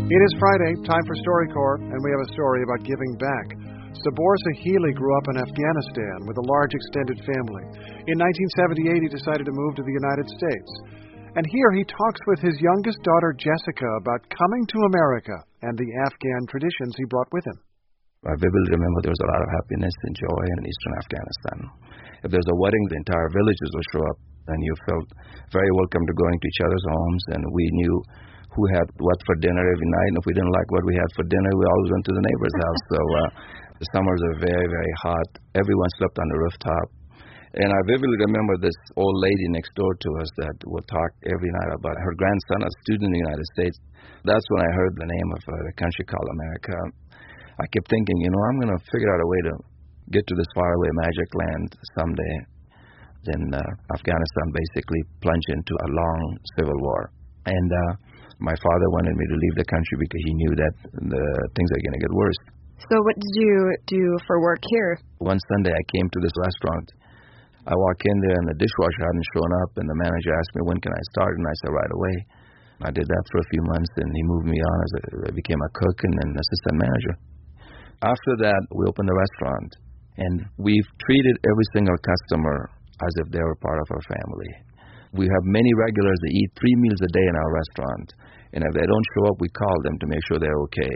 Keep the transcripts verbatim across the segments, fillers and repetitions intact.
It is Friday, time for StoryCorps, and we have a story about giving back. Sabor Sahili grew up in Afghanistan with a large extended family. In nineteen seventy-eight, he decided to move to the United States. And here he talks with his youngest daughter, Jessica, about coming to America and the Afghan traditions he brought with him. I vividly remember there was a lot of happiness and joy in eastern Afghanistan. If there's a wedding, the entire villages will show up, and you felt very welcome to going to each other's homes, and we knew who had what for dinner every night, and if we didn't like what we had for dinner, we always went to the neighbor's house. So uh, the summers are very, very hot. Everyone slept on the rooftop. And I vividly remember this old lady next door to us that would talk every night about her grandson, a student in the United States. That's when I heard the name of uh, the country called America. I kept thinking, you know, I'm going to figure out a way to get to this faraway magic land someday. Then uh, Afghanistan basically plunged into a long civil war. And uh, my father wanted me to leave the country because he knew that the things are going to get worse. So what did you do for work here? One Sunday I came to this restaurant. I walk in there and the dishwasher hadn't shown up, and the manager asked me, when can I start? And I said, right away. I did that for a few months, and he moved me on as a, I became a cook and then assistant manager. After that, we opened a restaurant, and we've treated every single customer as if they were part of our family. We have many regulars that eat three meals a day in our restaurant, and if they don't show up, we call them to make sure they're okay.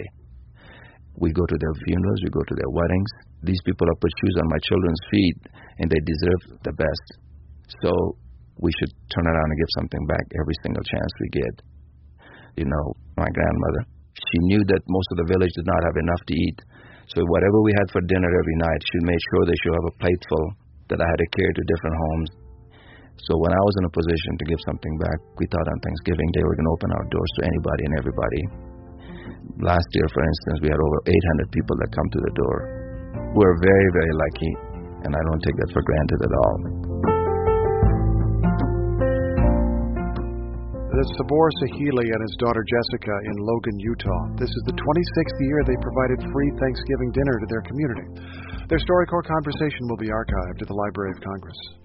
We go to their funerals, we go to their weddings. These people have put shoes on my children's feet, and they deserve the best. So we should turn around and give something back every single chance we get. You know, my grandmother, she knew that most of the village did not have enough to eat. So whatever we had for dinner every night, she made sure they should have a plateful that I had to carry to different homes. So when I was in a position to give something back, we thought on Thanksgiving Day we're going to open our doors to anybody and everybody. Last year, for instance, we had over eight hundred people that come to the door. We're very, very lucky, and I don't take that for granted at all. That's Sabor Sahili and his daughter Jessica in Logan, Utah. This is the twenty-sixth year they provided free Thanksgiving dinner to their community. Their StoryCorps conversation will be archived at the Library of Congress.